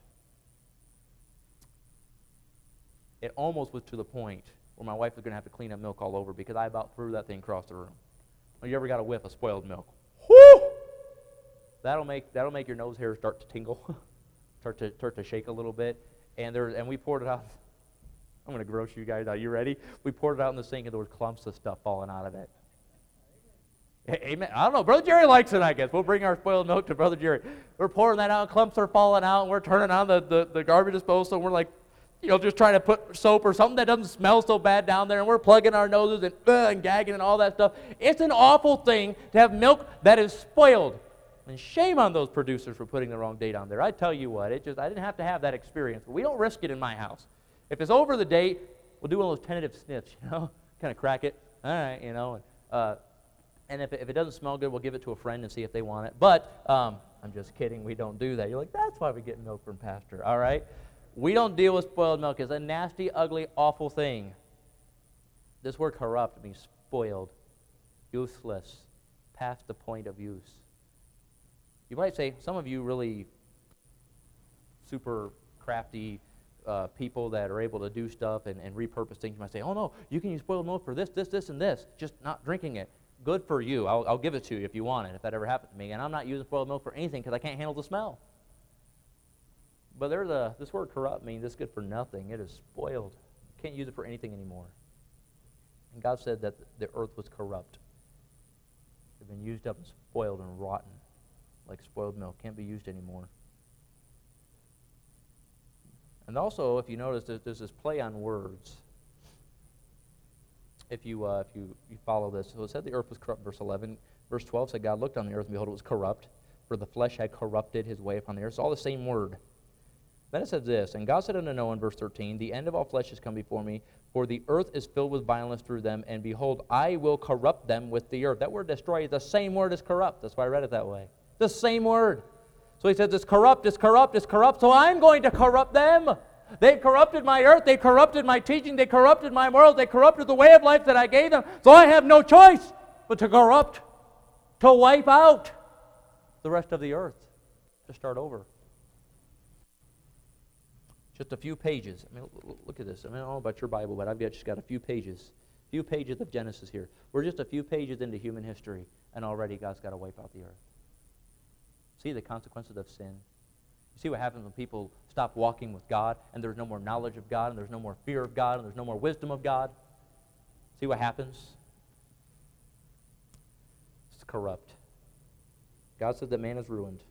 It almost was to the point where my wife was going to have to clean up milk all over because I about threw that thing across the room. Well, you ever got a whiff of spoiled milk? Whoo! That'll make your nose hairs start to tingle, start to shake a little bit, and we poured it out. I'm going to gross you guys out. You ready? We poured it out in the sink, and there was clumps of stuff falling out of it. Amen. I don't know. Brother Jerry likes it, I guess. We'll bring our spoiled milk to Brother Jerry. We're pouring that out. Clumps are falling out, and we're turning on the garbage disposal, and we're like, just trying to put soap or something that doesn't smell so bad down there, and we're plugging our noses and gagging and all that stuff. It's an awful thing to have milk that is spoiled. And shame on those producers for putting the wrong date on there. I tell you what, I didn't have to have that experience. But we don't risk it in my house. If it's over the date, we'll do one of those tentative sniffs, kind of crack it. All right, and if it doesn't smell good, we'll give it to a friend and see if they want it. But I'm just kidding. We don't do that. You're like, that's why we get milk from Pastor. All right? We don't deal with spoiled milk. It's a nasty, ugly, awful thing. This word corrupt means spoiled, useless, past the point of use. You might say, some of you really super crafty people that are able to do stuff and repurpose things, you might say, oh no, you can use spoiled milk for this, and this, just not drinking it. Good for you. I'll give it to you if you want it, if that ever happened to me. And I'm not using spoiled milk for anything because I can't handle the smell. But this word corrupt means it's good for nothing. It is spoiled. Can't use it for anything anymore. And God said that the earth was corrupt. It had been used up and spoiled and rotten, like spoiled milk. Can't be used anymore. And also, if you notice, there's this play on words. If you follow this, so it said the earth was corrupt, verse 11. Verse 12 said, God looked on the earth, and behold, it was corrupt, for the flesh had corrupted his way upon the earth. It's all the same word. Then it says this, and God said unto Noah in verse 13, the end of all flesh is come before me, for the earth is filled with violence through them, and behold, I will corrupt them with the earth. That word destroy is the same word as corrupt. That's why I read it that way. The same word. So he says, it's corrupt, so I'm going to corrupt them. They've corrupted my earth, they corrupted my teaching, they corrupted my morals, they corrupted the way of life that I gave them, so I have no choice but to corrupt, to wipe out the rest of the earth, to start over. Just a few pages. I mean, look at this. I don't know about your Bible, but I've just got a few pages of Genesis here. We're just a few pages into human history, and already God's got to wipe out the earth. See the consequences of sin. You see what happens when people stop walking with God, and there's no more knowledge of God, and there's no more fear of God, and there's no more wisdom of God. See what happens? It's corrupt. God said that man is ruined.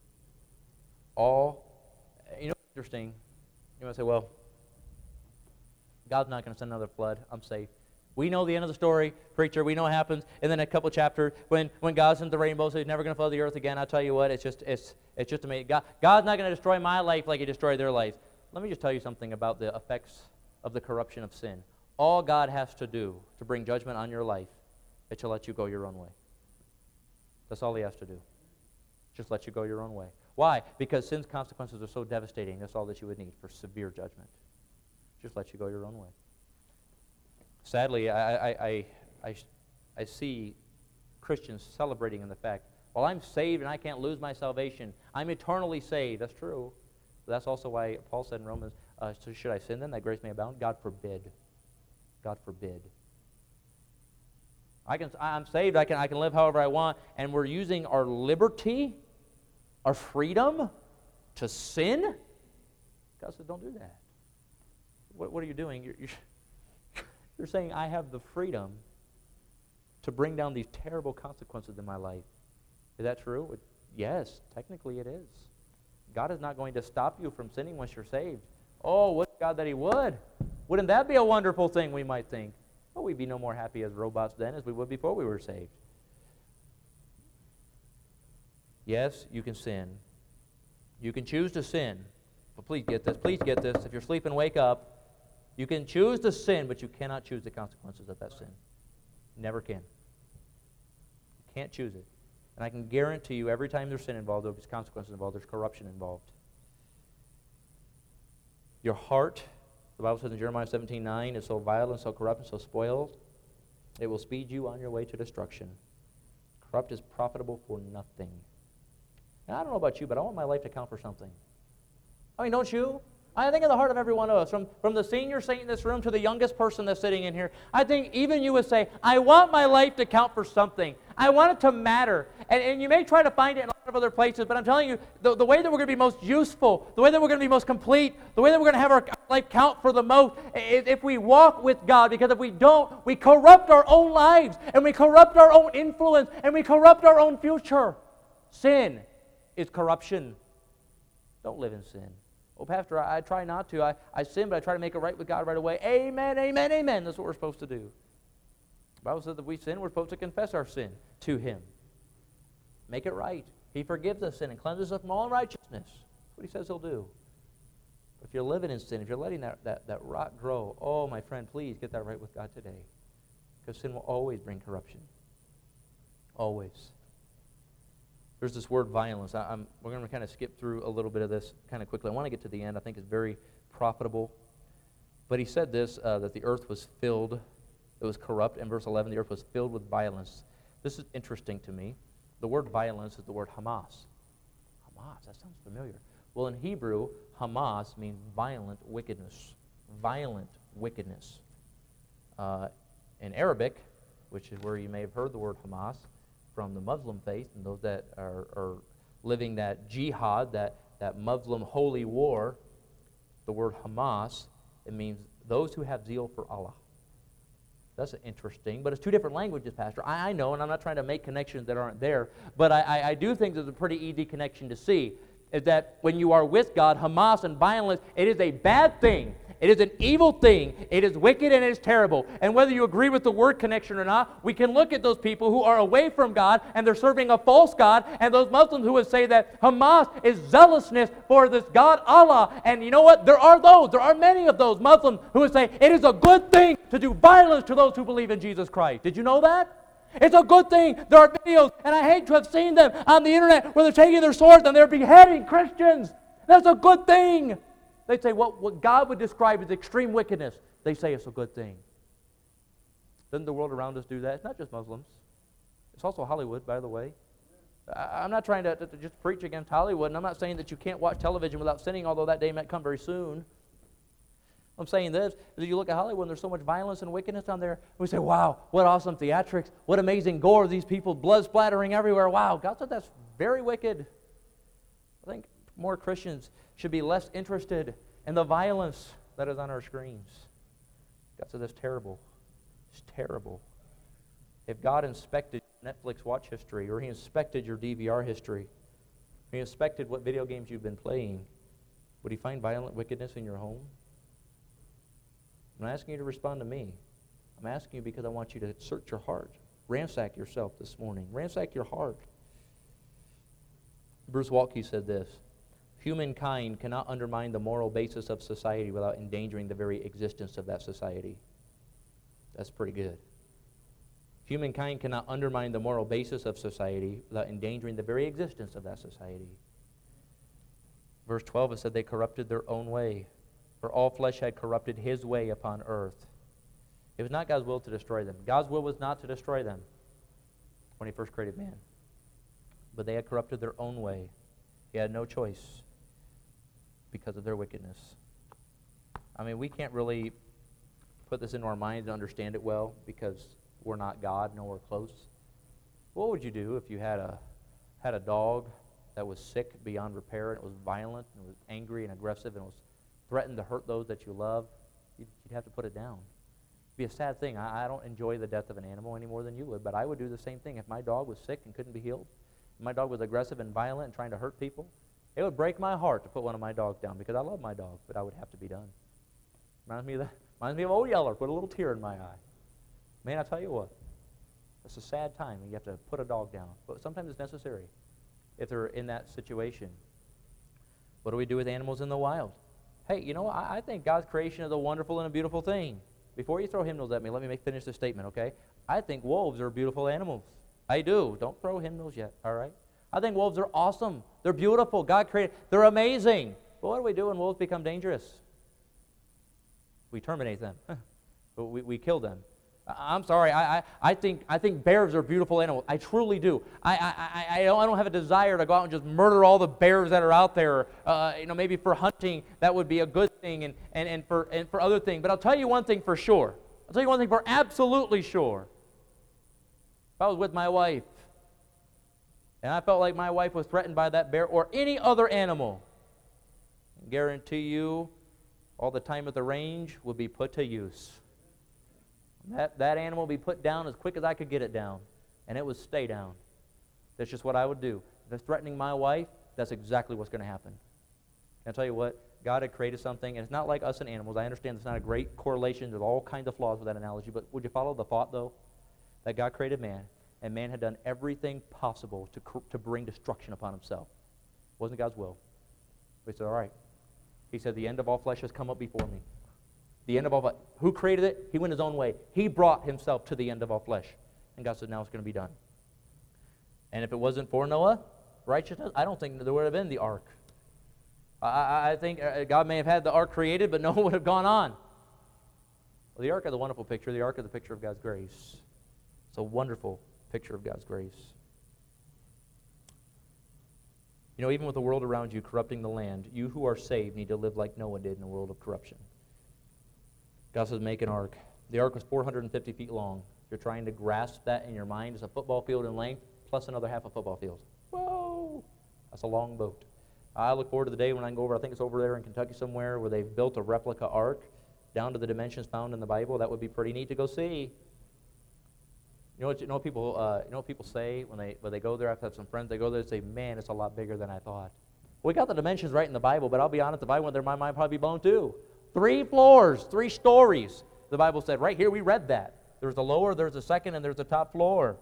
Interesting. You might say, well, God's not going to send another flood. I'm safe. We know the end of the story, preacher. We know what happens. And then a couple chapters, when God sends the rainbow, so he's never going to flood the earth again. I'll tell you what, it's just amazing. God's not going to destroy my life like he destroyed their life. Let me just tell you something about the effects of the corruption of sin. All God has to do to bring judgment on your life is to let you go your own way. That's all he has to do. Just let you go your own way. Why? Because sin's consequences are so devastating. That's all that you would need for severe judgment. Just let you go your own way. Sadly, I see Christians celebrating in the fact, well, I'm saved and I can't lose my salvation. I'm eternally saved. That's true. That's also why Paul said in Romans, so should I sin then that grace may abound? God forbid. God forbid. I'm saved, I can live however I want, and we're using our liberty, our freedom to sin? God said, don't do that. What are you doing? You're saying I have the freedom to bring down these terrible consequences in my life. Is that true? Yes, technically it is. God is not going to stop you from sinning once you're saved. Oh, would God that He would. Wouldn't that be a wonderful thing, we might think? Well, we'd be no more happy as robots then as we would before we were saved. Yes, you can sin. You can choose to sin. But please get this. Please get this. If you're sleeping, wake up. You can choose to sin, but you cannot choose the consequences of that sin. Never can. You can't choose it. And I can guarantee you every time there's sin involved, there's consequences involved, there's corruption involved. Your heart, the Bible says in Jeremiah 17:9, is so vile and so corrupt and so spoiled, it will speed you on your way to destruction. Corrupt is profitable for nothing. And I don't know about you, but I want my life to count for something. I mean, don't you? I think in the heart of every one of us, from the senior saint in this room to the youngest person that's sitting in here, I think even you would say, I want my life to count for something. I want it to matter. And you may try to find it in a lot of other places, but I'm telling you, the way that we're going to be most useful, the way that we're going to be most complete, the way that we're going to have our life count for the most, is if we walk with God. Because if we don't, we corrupt our own lives, and we corrupt our own influence, and we corrupt our own future. Sin is corruption. Don't live in sin. Oh, Pastor, I try not to. I sin, but I try to make it right with God right away. Amen, amen, amen. That's what we're supposed to do. The Bible says that if we sin, we're supposed to confess our sin to Him. Make it right. He forgives us sin and cleanses us from all unrighteousness. That's what He says He'll do. If you're living in sin, if you're letting that rot grow, oh, my friend, please get that right with God today. Because sin will always bring corruption. Always. There's this word violence. We're going to kind of skip through a little bit of this kind of quickly. I want to get to the end. I think it's very profitable. But he said this, that the earth was filled, it was corrupt. In verse 11, the earth was filled with violence. This is interesting to me. The word violence is the word Hamas. Hamas, that sounds familiar. Well, in Hebrew, Hamas means violent wickedness. Violent wickedness. In Arabic, which is where you may have heard the word Hamas, from the Muslim faith and those that are living that jihad, that Muslim holy war, the word Hamas, it means those who have zeal for Allah. That's interesting, but it's two different languages, Pastor. I know, and I'm not trying to make connections that aren't there, but I do think there's a pretty easy connection to see, is that when you are with God, Hamas and violence, it is a bad thing. It is an evil thing. It is wicked and it is terrible. And whether you agree with the word connection or not, we can look at those people who are away from God and they're serving a false God, and those Muslims who would say that Hamas is zealousness for this God Allah. And you know what? There are many of those Muslims who would say it is a good thing to do violence to those who believe in Jesus Christ. Did you know that? It's a good thing. There are videos, and I hate to have seen them on the internet, where they're taking their swords and they're beheading Christians. That's a good thing. They say what God would describe as extreme wickedness, they say it's a good thing. Doesn't the world around us do that? It's not just Muslims. It's also Hollywood, by the way. I'm not trying to just preach against Hollywood, and I'm not saying that you can't watch television without sinning, although that day might come very soon. I'm saying this, is you look at Hollywood and there's so much violence and wickedness on there, we say, wow, what awesome theatrics, what amazing gore, these people, blood splattering everywhere. Wow, God said that's very wicked. I think more Christians should be less interested in the violence that is on our screens. God said that's terrible. It's terrible. If God inspected Netflix watch history, or He inspected your DVR history, He inspected what video games you've been playing, would He find violent wickedness in your home? I'm not asking you to respond to me. I'm asking you because I want you to search your heart. Ransack yourself this morning. Ransack your heart. Bruce Waltke said this: humankind cannot undermine the moral basis of society without endangering the very existence of that society. That's pretty good. Humankind cannot undermine the moral basis of society without endangering the very existence of that society. Verse 12, it said they corrupted their own way, for all flesh had corrupted his way upon earth. It was not God's will to destroy them. God's will was not to destroy them when He first created man. But they had corrupted their own way. He had no choice. because of their wickedness. I mean, we can't really put this into our minds and understand it well because we're not God, nowhere close. What would you do if you had a dog that was sick beyond repair, and it was violent, and it was angry and aggressive, and it was threatened to hurt those that you love? You'd have to put it down. It'd be a sad thing. I don't enjoy the death of an animal any more than you would, but I would do the same thing. If my dog was sick and couldn't be healed, if my dog was aggressive and violent and trying to hurt people, it would break my heart to put one of my dogs down because I love my dog, but I would have to be done. Reminds me of that. Reminds me of Old Yeller. Put a little tear in my eye. Man, I tell you what, it's a sad time when you have to put a dog down, but sometimes it's necessary if they're in that situation. What do we do with animals in the wild? Hey, you know, I think God's creation is a wonderful and a beautiful thing. Before you throw hymnals at me, let me finish this statement, okay? I think wolves are beautiful animals. I do. Don't throw hymnals yet, all right? I think wolves are awesome. They're beautiful. God created. They're amazing. But what do we do when wolves become dangerous? We terminate them. we kill them. I'm sorry. I think bears are beautiful animals. I truly do. I don't have a desire to go out and just murder all the bears that are out there. Maybe for hunting that would be a good thing, and for other things. But I'll tell you one thing for sure. I'll tell you one thing for absolutely sure. If I was with my wife, and I felt like my wife was threatened by that bear or any other animal, I guarantee you, all the time at the range would be put to use. That animal would be put down as quick as I could get it down, and it would stay down. That's just what I would do. If it's threatening my wife, that's exactly what's going to happen. And I'll tell you what, God had created something, and it's not like us and animals. I understand it's not a great correlation. There's all kinds of flaws with that analogy, but would you follow the thought, though, that God created man, and man had done everything possible to bring destruction upon himself? It wasn't God's will. But he said, all right. He said, the end of all flesh has come up before me. The end of all flesh. Who created it? He went his own way. He brought himself to the end of all flesh. And God said, now it's going to be done. And if it wasn't for Noah, righteousness, I don't think there would have been the ark. I think God may have had the ark created, but Noah would have gone on. Well, the ark is a wonderful picture. The ark is a picture of God's grace. It's a wonderful picture of God's grace. You know, even with the world around you corrupting the land, you who are saved need to live like Noah did in a world of corruption. God says, make an ark. The ark was 450 feet long. If you're trying to grasp that in your mind, it's a football field in length plus another half a football field. Whoa! That's a long boat. I look forward to the day when I can go over, I think it's over there in Kentucky somewhere, where they've built a replica ark down to the dimensions found in the Bible. That would be pretty neat to go see. You know what people say when they go there? I've had some friends, they go there and say, man, it's a lot bigger than I thought. We got the dimensions right in the Bible, but I'll be honest, if I went there, my mind would probably be blown too. 3 floors, 3 stories. The Bible said, right here we read that. There's a lower, there's a second, and there's a top floor.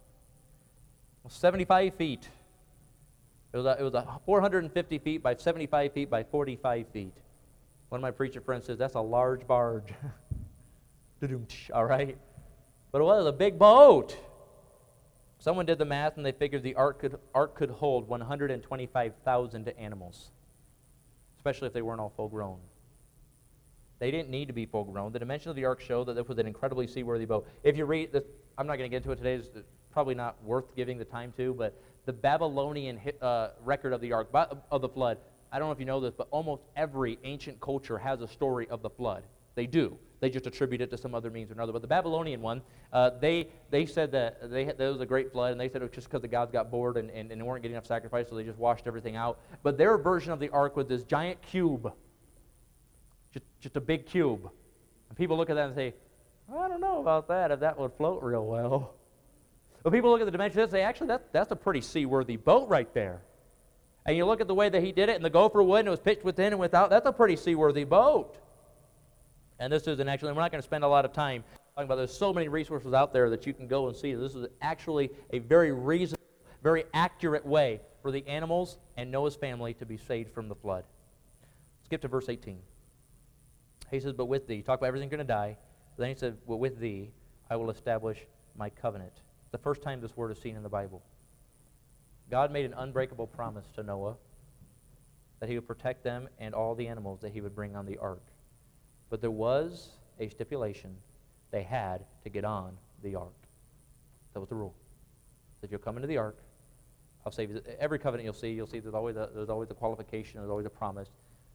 75 feet. It was a 450 feet by 75 feet by 45 feet. One of my preacher friends says, that's a large barge. All right? But it was a big boat. Someone did the math, and they figured the ark could hold 125,000 animals, especially if they weren't all full grown. They didn't need to be full grown. The dimensions of the ark show that this was an incredibly seaworthy boat. If you read this, I'm not going to get into it today. It's probably not worth giving the time to, but the Babylonian record of the ark, of the flood, I don't know if you know this, but almost every ancient culture has a story of the flood. They do. They just attribute it to some other means or another. But the Babylonian one, they said that there was a great flood, and they said it was just because the gods got bored and they weren't getting enough sacrifice, so they just washed everything out. But their version of the ark was this giant cube, just a big cube. And people look at that and say, I don't know about that, if that would float real well. But people look at the dimensions and say, actually, that's a pretty seaworthy boat right there. And you look at the way that he did it, and the gopher wood, and it was pitched within and without, that's a pretty seaworthy boat. And this is we're not going to spend a lot of time talking about, there's so many resources out there that you can go and see. This is actually a very reasonable, very accurate way for the animals and Noah's family to be saved from the flood. Skip to verse 18. He says, but with thee, talk about everything going to die. Then he said, well, with thee I will establish my covenant. The first time this word is seen in the Bible. God made an unbreakable promise to Noah that he would protect them and all the animals that he would bring on the ark. But there was a stipulation. They had to get on the ark. That was the rule. If you'll come into the ark, I'll save you. Every covenant you'll see there's always a qualification, there's always a promise.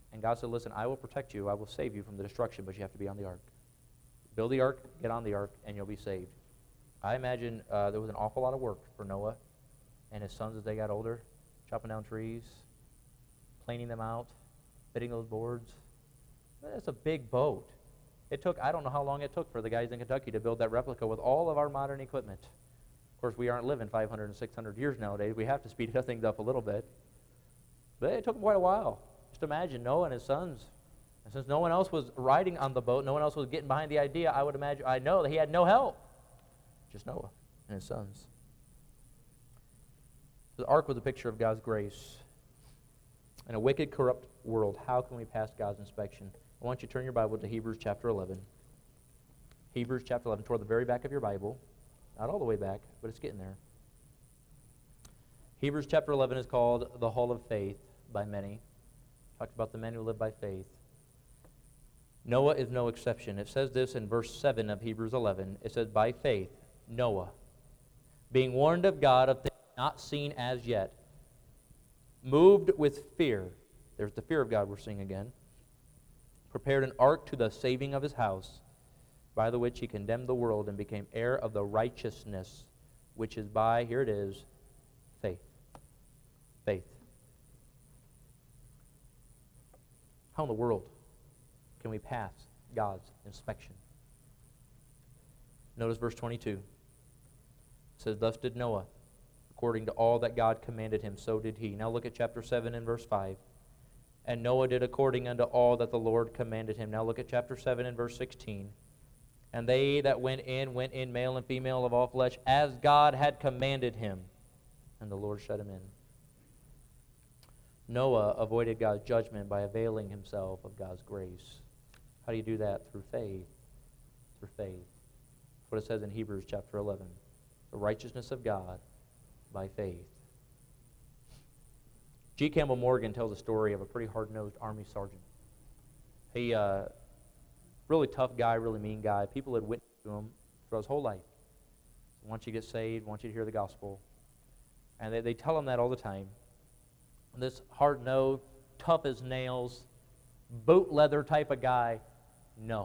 And God said, listen, I will protect you. I will save you from the destruction, but you have to be on the ark. Build the ark, get on the ark, and you'll be saved. I imagine there was an awful lot of work for Noah and his sons as they got older, chopping down trees, planing them out, fitting those boards. That's a big boat. It took, I don't know how long it took for the guys in Kentucky to build that replica with all of our modern equipment. Of course, we aren't living 500 and 600 years nowadays. We have to speed things up a little bit. But it took them quite a while. Just imagine Noah and his sons. And since no one else was riding on the boat, no one else was getting behind the idea, I know that he had no help. Just Noah and his sons. The ark was a picture of God's grace. In a wicked, corrupt world, how can we pass God's inspection? I want you to turn your Bible to Hebrews chapter 11. Hebrews chapter 11, toward the very back of your Bible. Not all the way back, but it's getting there. Hebrews chapter 11 is called the Hall of Faith by many. Talks about the men who live by faith. Noah is no exception. It says this in verse 7 of Hebrews 11. It says, by faith, Noah, being warned of God of things not seen as yet, moved with fear, there's the fear of God we're seeing again, prepared an ark to the saving of his house, by the which he condemned the world and became heir of the righteousness which is by, here it is, faith. Faith. How in the world can we pass God's inspection? Notice verse 22. It says, thus did Noah, according to all that God commanded him, so did he. Now look at chapter 7 and verse 5. And Noah did according unto all that the Lord commanded him. Now look at chapter 7 and verse 16. And they that went in, male and female of all flesh, as God had commanded him. And the Lord shut him in. Noah avoided God's judgment by availing himself of God's grace. How do you do that? Through faith. Through faith. That's what it says in Hebrews chapter 11. The righteousness of God by faith. G. Campbell Morgan tells a story of a pretty hard-nosed Army sergeant. He, really tough guy, really mean guy. People had witnessed to him throughout his whole life. Once you get saved, once you hear the gospel. And they tell him that all the time. This hard-nosed, tough as nails, boot leather type of guy, no,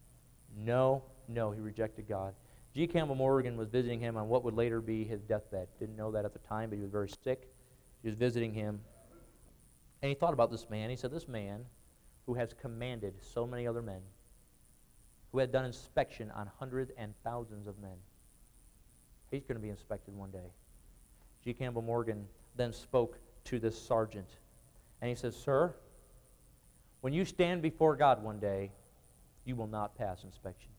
he rejected God. G. Campbell Morgan was visiting him on what would later be his deathbed. Didn't know that at the time, but he was very sick. He was visiting him. And he thought about this man. He said, this man who has commanded so many other men, who had done inspection on hundreds and thousands of men, he's going to be inspected one day. G. Campbell Morgan then spoke to this sergeant. And he says, sir, when you stand before God one day, you will not pass inspection.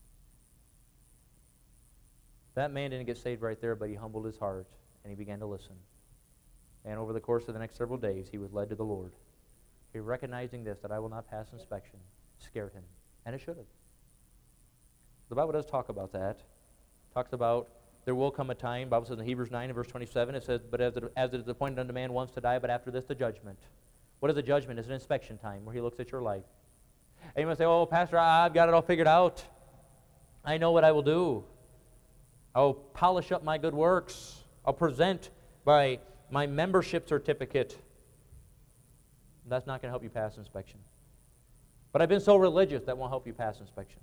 That man didn't get saved right there, but he humbled his heart and he began to listen. And over the course of the next several days, he was led to the Lord. He recognizing this, that I will not pass inspection, scared him. And it should have. The Bible does talk about that. It talks about there will come a time, the Bible says in Hebrews 9 and verse 27, it says, but as it is appointed unto man once to die, but after this the judgment. What is a judgment? It's an inspection time where he looks at your life. And you must say, oh, Pastor, I've got it all figured out. I know what I will do. I'll polish up my good works. I'll present by my membership certificate. That's not going to help you pass inspection. But I've been so religious, that won't help you pass inspection.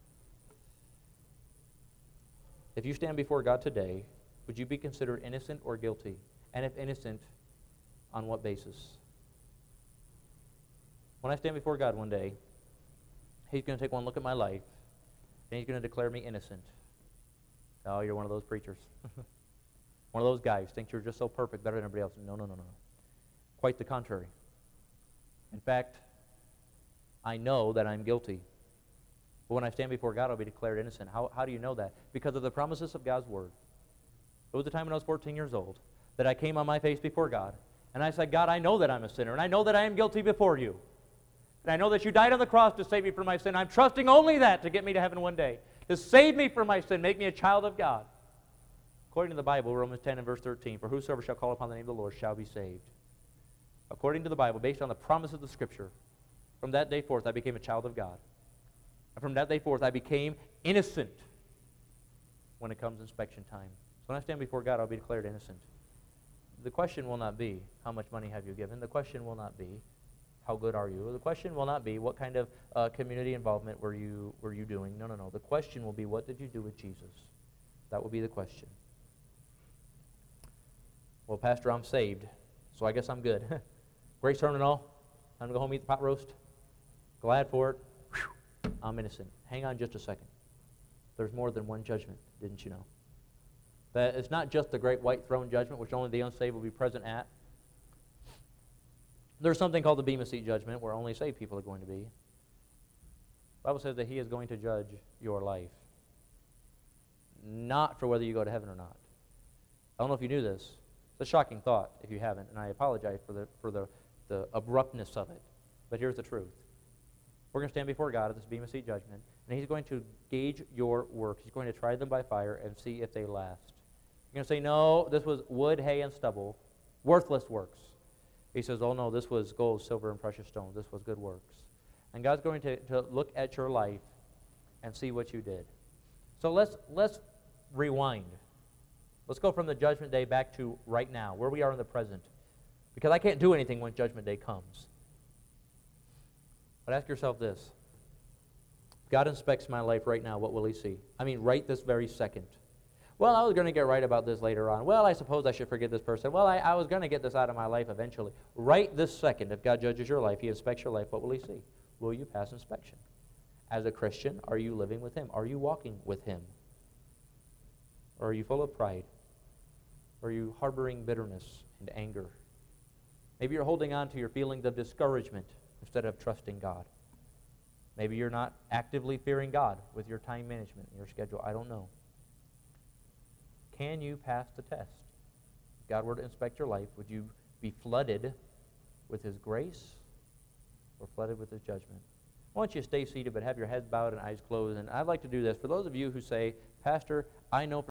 If you stand before God today, would you be considered innocent or guilty? And if innocent, on what basis? When I stand before God one day, He's going to take one look at my life, and He's going to declare me innocent. Oh, you're one of those preachers. One of those guys thinks you're just so perfect, better than everybody else. No. Quite the contrary. In fact, I know that I'm guilty. But when I stand before God, I'll be declared innocent. How do you know that? Because of the promises of God's Word. There was a time when I was 14 years old that I came on my face before God, and I said, God, I know that I'm a sinner, and I know that I am guilty before you. And I know that you died on the cross to save me from my sin. I'm trusting only that to get me to heaven one day, to save me from my sin, make me a child of God. According to the Bible, Romans 10 and verse 13, for whosoever shall call upon the name of the Lord shall be saved. According to the Bible, based on the promise of the Scripture, from that day forth I became a child of God. And from that day forth I became innocent when it comes inspection time. So when I stand before God, I'll be declared innocent. The question will not be, how much money have you given? The question will not be, How good are you? The question will not be, what kind of community involvement were you doing? No, no, no. The question will be, what did you do with Jesus? That will be the question. Well, Pastor, I'm saved, so I guess I'm good. Grace turn and all. Time to go home and eat the pot roast. Glad for it. Whew. I'm innocent. Hang on just a second. There's more than one judgment, didn't you know? That it's not just the great white throne judgment, which only the unsaved will be present at. There's something called the Bema Seat judgment, where only saved people are going to be. The Bible says that He is going to judge your life, not for whether you go to heaven or not. I don't know if you knew this. It's a shocking thought if you haven't, and I apologize for the abruptness of it. But here's the truth. We're going to stand before God at this Bema Seat judgment, and He's going to gauge your works. He's going to try them by fire and see if they last. You're going to say, no, this was wood, hay, and stubble, worthless works. He says, oh no, this was gold, silver, and precious stones. This was good works. And God's going to look at your life and see what you did. So let's rewind. Let's go from the judgment day back to right now, where we are in the present. Because I can't do anything when judgment day comes. But ask yourself this. If God inspects my life right now, what will He see? I mean, right this very second. Well, I was going to get right about this later on. Well, I suppose I should forgive this person. Well, I was going to get this out of my life eventually. Right this second, if God judges your life, He inspects your life, what will He see? Will you pass inspection? As a Christian, are you living with Him? Are you walking with Him? Or are you full of pride? Or are you harboring bitterness and anger? Maybe you're holding on to your feelings of discouragement instead of trusting God. Maybe you're not actively fearing God with your time management and your schedule. I don't know. Can you pass the test? If God were to inspect your life, would you be flooded with His grace or flooded with His judgment? I want you to stay seated but have your heads bowed and eyes closed. And I'd like to do this. For those of you who say, Pastor, I know